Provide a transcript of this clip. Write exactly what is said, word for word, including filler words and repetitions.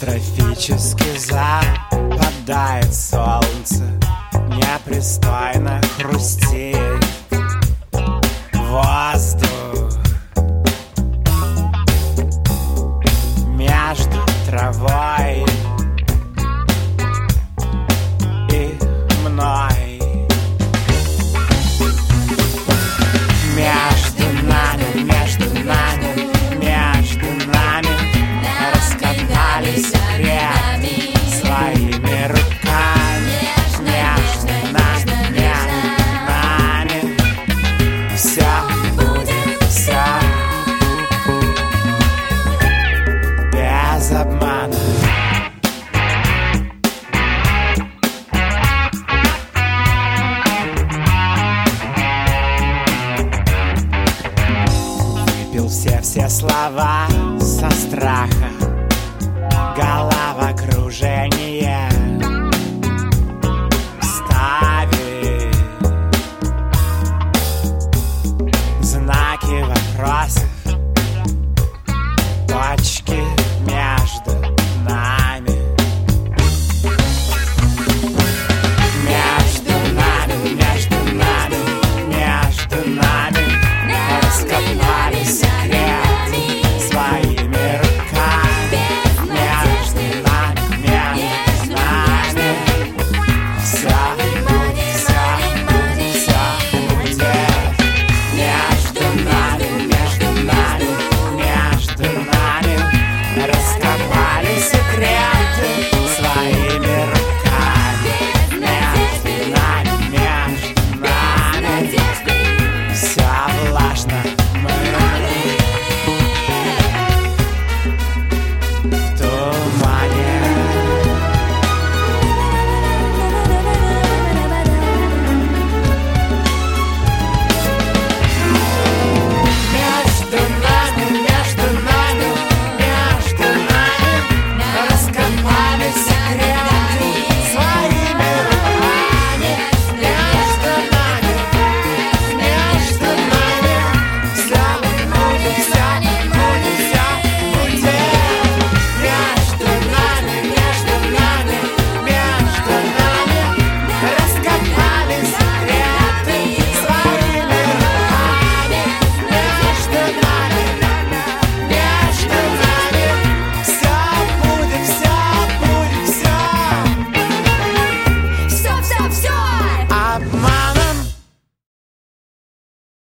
Трофически западает солнце, непристойно хрустит воздух между травой и мной. Между нами, между нами, между нами раскопали секрет своими руками. Между нами, между нами все будет, все без обмана. Выпил все-все слова со страха, головокружение